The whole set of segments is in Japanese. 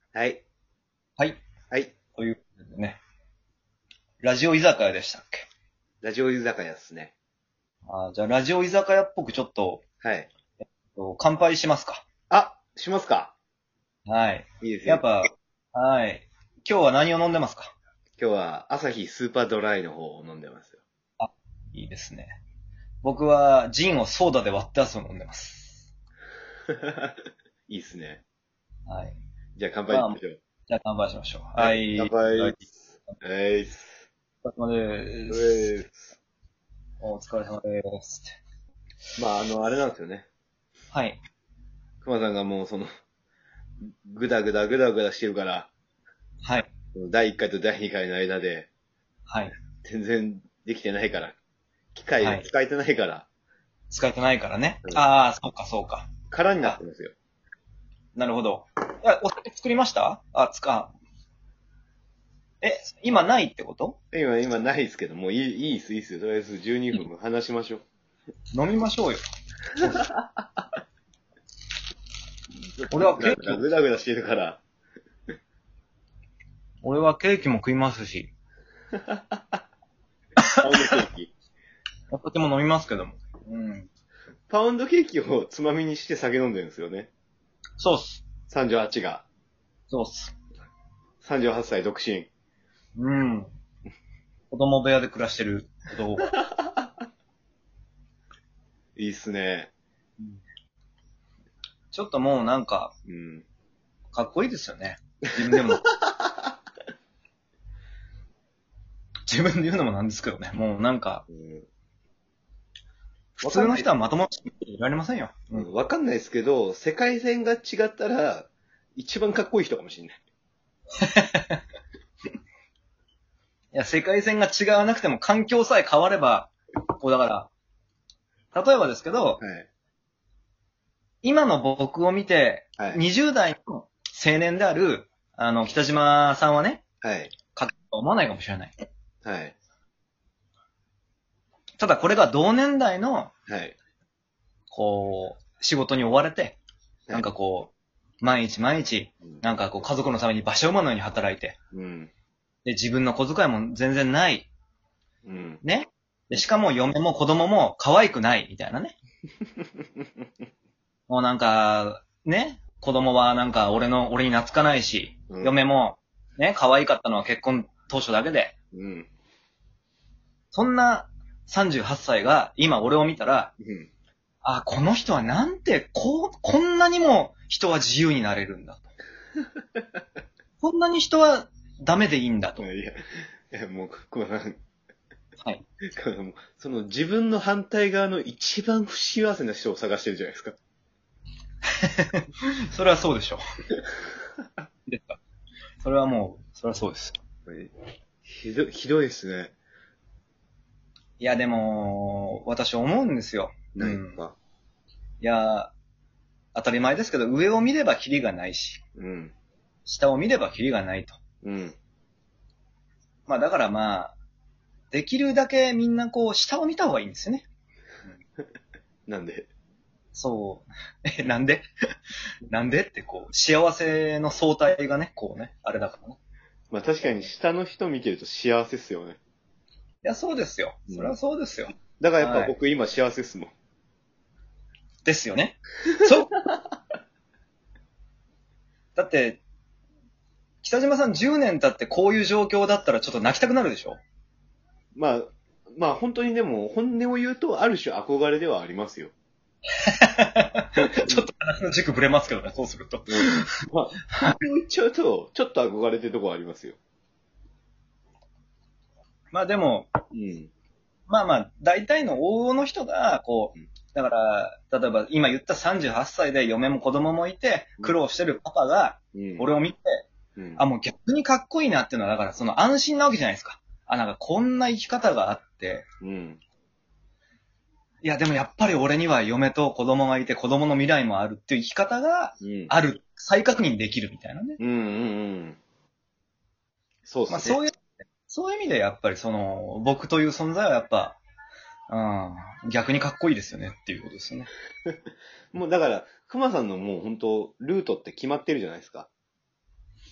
はい。 はい。 はい。 ということでね。ラジオ居酒屋でしたっけ？ ラジオ居酒屋ですね。 じゃあラジオ居酒屋っぽくちょっと、 はい。 乾杯しますか。 あ、しますか？ はい。 いいですよ。 やっぱ、はい。今日は何を飲んでますか？ 今日は、アサヒスーパードライの方を飲んでますよ。 あ、いいですね。僕はジンをソーダで割ったやつを飲んでます。 いいっすね。 はい。 じゃあ乾杯まあ、 しましょう。 じゃあ乾杯しましょう。 はい。乾はい。はい。 杯。はい。 お疲れ様でうす。 えーす。 お疲れ様です。 まあ、あれなんですよね。 はい。 熊さんがもうぐだぐだぐだぐだしてるから、 はい。 第1回と第2回の間で、 はい。 全然できてないから、機械はい。 を使えてないから、 使えてないからね。 うん、 そうか、そうか。 空になっあ、 てますよ。 なるほど。いや、お酒作りました？え、今ないってこと？ 今ないですけど、もういいっす、いいっすよ。とりあえず12分話しましょう。 飲みましょうよ。そうです。俺はケーキも、 ぐだぐだしてるから。 俺はケーキも食いますし、 パウンドケーキ。 お酒も飲みますけども。うん。 パウンドケーキをつまみにして酒飲んでるんですよね。 そうっす。 38が。 そうっす。 38歳独身。 うん。子供部屋で暮らしてる男が。 いいっすね。 うん、ちょっともうなんか、 うん。 かっこいいですよね。自分でも。自分で言うのもなんですけどね。もうなんか、 うん、 普通の人はまともにいられませんよ。うん。いわかんないですけど、世界線が違ったら、一番かっこいい人かもしれない。 や、世界線が違わなくても環境さえ変われば、こうだから、例えばですけど、 はい。 今の僕を見て、 はい。 20代の青年である、北島さんはね、 はい。 かっと思わないかもしれない。 はい。 ただこれが同年代の、 はい。 こう、仕事に追われて、 はい。 毎日毎日、 うん。 家族のために馬車馬のように働いて、 うん。 で、自分の小遣いも全然ない。 うん。 ね。で、しかも嫁も子供も可愛くない、みたいなね。もうね、子供は俺に懐かないし、 うん。 嫁も、ね、可愛かったのは結婚当初だけで、 うん。 そんな38歳が今俺を見たら、 うん。 この人はこんなにも人は自由になれるんだと。こんなに人はダメでいいんだと。 いや、もう、こうなんはい。 その自分の反対側の一番不幸せな人を探してるじゃないですか。 それはそうでしょう。ですか。それはもう、それはそうです。 ひどいですね。 いや、でも、私思うんですよ。うん。 ないか。 いや、当たり前ですけど、上を見ればキリがないし、 うん。 下を見ればキリがないと。 うん。 だからできるだけみんな下を見た方がいいんですよね。 なんで。 そう。なんでなんでって幸せの相対がね、あれだからね。 まあ確かに下の人見てると幸せっすよね。 いや、そうですよ。 うん。 それはそうですよ。 だからやっぱはい。 僕今幸せっすもん。 ですよね。そう。だって、北島さん10年経ってこういう状況だったらちょっと泣きたくなるでしょ？ まあ、まあ本当にでも本音を言うとある種憧れではありますよ。 ちょっと話の軸ぶれますけどね、そうすると。 うん。まあ、本音を言っちゃうと、ちょっと憧れてるとこありますよ。 でも、 うん。 大体の往々の人が、 うん。 だから、例えば今言った38歳で嫁も子供もいて苦労してるパパが、 うん。 俺を見て、 うん。 もう逆にかっこいいなっていうのは、だからその安心なわけじゃないですか。こんな生き方があって、 うん。 いや、でもやっぱり俺には嫁と子供がいて子供の未来もあるっていう生き方がうん。 ある、再確認できるみたいなね。 うん。うん。うん。そうっすね。 そういう意味でやっぱり僕という存在はやっぱ、逆にかっこいいですよねっていうことですよね。 もうだから、熊さんのもう本当ルートって決まってるじゃないですか。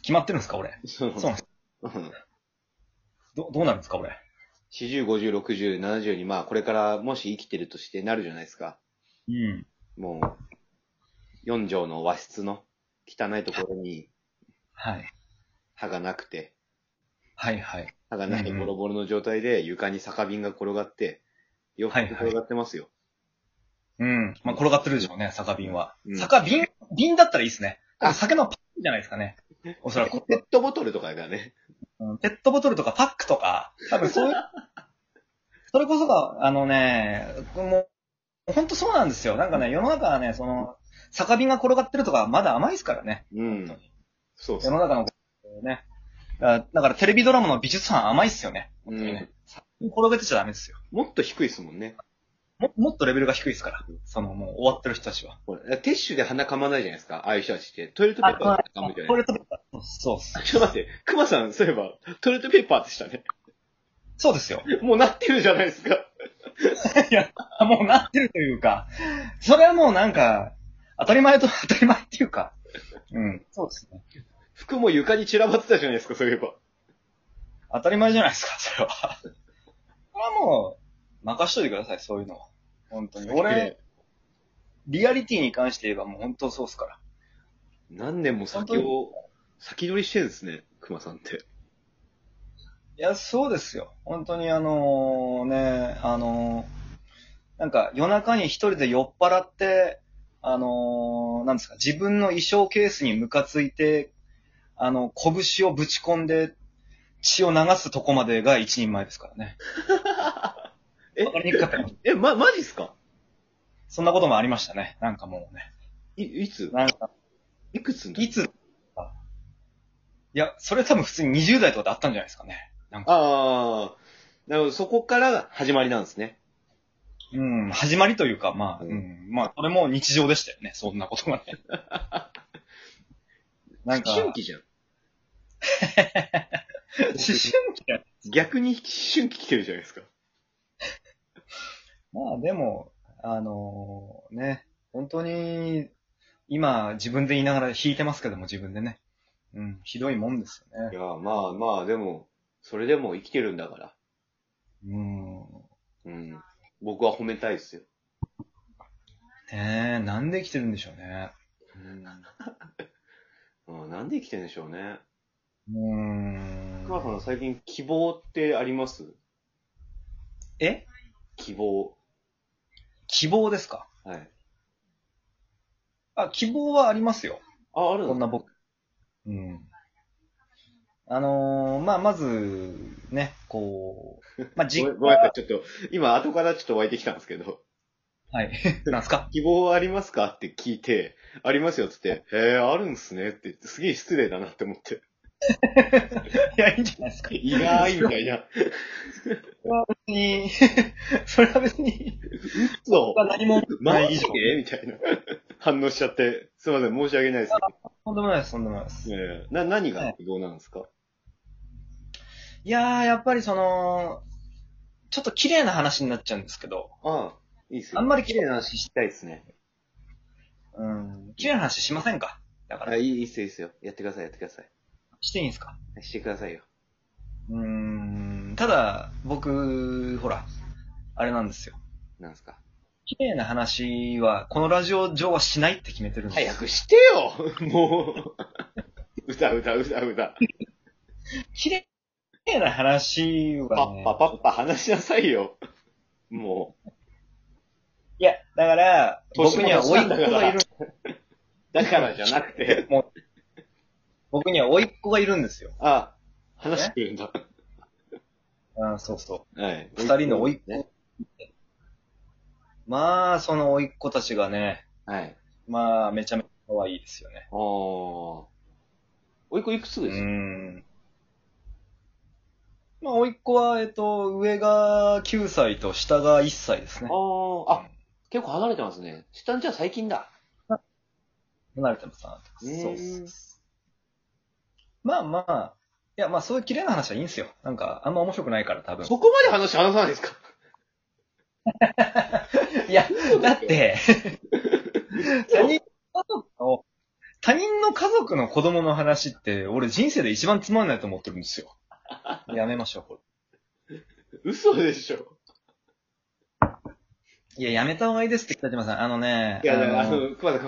決まってるんですか、俺。 そうそうなんです。 うんどうなるんですか、俺。 40、50、60、70に、まあ、これからもし生きてるとしてなるじゃないですか。 うん。 もう、4畳の和室の汚いところにはい。 歯がなくて、 はいはい。 歯がないボロボロの状態で床に酒瓶が転がって、洋服転がってますよ。 うん。まあ、転がってるでしょうね、酒瓶は。 うん瓶だったらいいですね。多分酒のパックじゃないですかね。おそらく。 ペットボトルとかがね。 ペットボトルとかパックとか、多分そういう、それこそが、もう、ほんとそうなんですよ。なんかね、世の中はね、酒瓶が転がってるとか、まだ甘いですからね。 うん本当に。 そうそう。 世の中の、ね。だからテレビドラマの美術班甘いっすよね。本当にね。転げてちゃダメですよ。 もっと低いですもんね。 もっとレベルが低いですから。もう終わってる人たちは。 ほらティッシュで鼻噛まないじゃないですか。ああいう人たちって。トイレットペーパーで噛むじゃないですか。 トイレットペーパー。そうっす。 ちょっと待って、熊さん、そういえば、トイレットペーパーでしたね。 そうですよ。 もうなってるじゃないですか。 いや、もうなってるというか、それはもうなんか、当たり前っていうか、うん、そうですね。 服も床に散らばってたじゃないですか、そういえば。 当たり前じゃないですか、それは。それはもう、任しといてください、そういうのは。本当に。俺、リアリティに関して言えばもう本当そうっすから。 何年も先取りしてるんですね、熊さんって。 いや、そうですよ。本当になんか夜中に一人で酔っ払って、なんですか、自分の衣装ケースにムカついて、拳をぶち込んで血を流すとこまでが一人前ですからね。わかりにくかったかも。 マジっすか？ そんなこともありましたね。なんかもうね。 いつなんか、 いくつのいつ、いや、それ多分普通に20代とかであったんじゃないですかね。なんか。 ああ、なるほど、そこから始まりなんですね。 うん、始まりというか、まあ、まあ、それも日常でしたよね。そんなことがね。なんか、 思春期じゃん。 思春期だ。 逆に思春期来てるじゃないですか。 まあでも、ね、本当に、今自分で言いながら弾いてますけども、自分でね。うん、ひどいもんですよね。 いや、まあまあ、でも、それでも生きてるんだから。うん。僕は褒めたいですよ。 ねえ、なんで生きてるんでしょうね。 なんで生きてるんでしょうね。 熊母さん最近希望ってあります？ え希望。 希望ですか？ はい。 希望はありますよ。 あ、あるの？ こんな僕。まあ、まず、ね、こう、まあ、 ごめんなさい、ちょっと、今後からちょっと湧いてきたんですけど、 はい。なんすか？ 希望ありますかって聞いて、ありますよって言って、へえ、あるんすねって言って、すげえ失礼だなって思って。 いや、いいんじゃないですか。 意外みたいな。 それは別に、 そう。 何もない以上。 みたいな。反応しちゃって、すいません、申し訳ないです。 とんでもないです、とんでもないです。 何が希望なんですか？ いやー、やっぱりちょっと綺麗な話になっちゃうんですけど。 ああ、いいっすよ。 あんまり綺麗な話したいですね。 綺麗な話しませんか？だから。 いいっすよ、いいっすよ。やってください、やってください。 していいんですか？ してくださいよ。 ただ、僕、ほら、あれなんですよ。 なんですか？ 綺麗な話は、このラジオ上はしないって決めてるんですよ。 早くしてよもう。うだ。 綺麗な話はね。 パッパ話しなさいよ。もう。 いや、だから、僕には甥っ子がいる。 だからじゃなくて。 僕には甥っ子がいるんですよ。 話してくれるんだ。 そうそう。 はい。 二人の甥っ子。まあ、その甥っ子たちがね。 はい。 まあ、めちゃめちゃ可愛いですよね。 甥っ子いくつですか？ まあ、甥っ子は、上が9歳と下が1歳ですね。 結構離れてますね。下んじゃ最近だ。 離れてます。そうっす。まあ、いや、まあそういう綺麗な話はいいんですよ。なんか、あんま面白くないから多分。 そこまで話さないですか？ いや、だって、他他人の家族の子供の話って、俺人生で一番つまんないと思ってるんですよ。やめましょう、これ。 嘘でしょ。 いや、やめた方がいいですって、北島さん。 いや、熊田。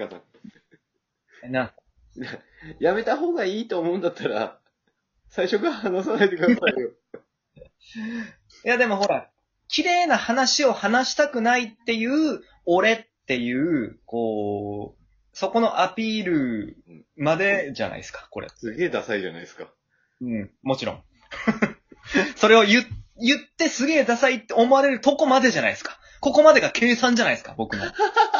やめた方がいいと思うんだったら、最初から話さないでくださいよ。 いや、でもほら、綺麗な話を話したくないっていう、俺っていう、こう、そこのアピールまでじゃないですか、これ。 すげえダサいじゃないですか。 うん、もちろん。それを言ってすげえダサいって思われるとこまでじゃないですか。ここまでが計算じゃないですか、僕の。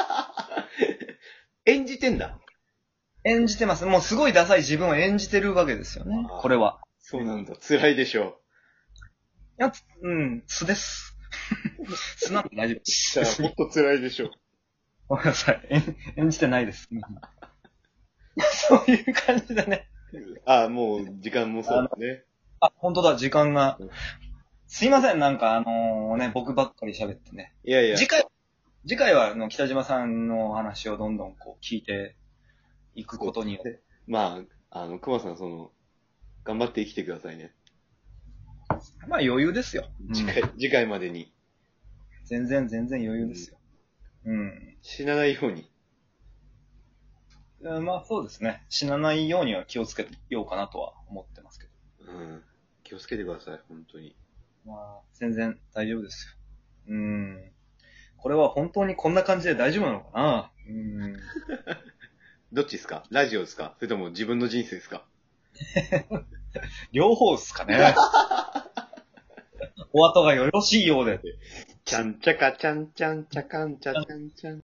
演じてんだ。 演じてます。もうすごいダサい自分を演じてるわけですよね。これは。 そうなんだ。辛いでしょいや、素です。素なんて大丈夫でう。じゃあ、もっと辛いでしょう。 ごめんなさい。演じてないです。そういう感じでね。 もう、時間もそうだね。 本当だ、時間が。すいません、なんか僕ばっかり喋ってね。 いやいや。 次回は北島さんのお話をどんどんこう聞いていくことによって。 まあ、熊さん、頑張って生きてくださいね。 まあ余裕ですよ。 次回までに。 全然余裕ですよ。 死なないように。 まあそうですね。死なないようには気をつけようかなとは思ってますけど。 気をつけてください、本当に。 まあ、全然大丈夫ですよ。これは本当にこんな感じで大丈夫なのかなどっちですか？ラジオですか？それとも自分の人生ですか？ 両方ですかね。お後がよろしいようで。 ちゃんちゃかちゃんちゃんちゃかんちゃちゃんちゃん。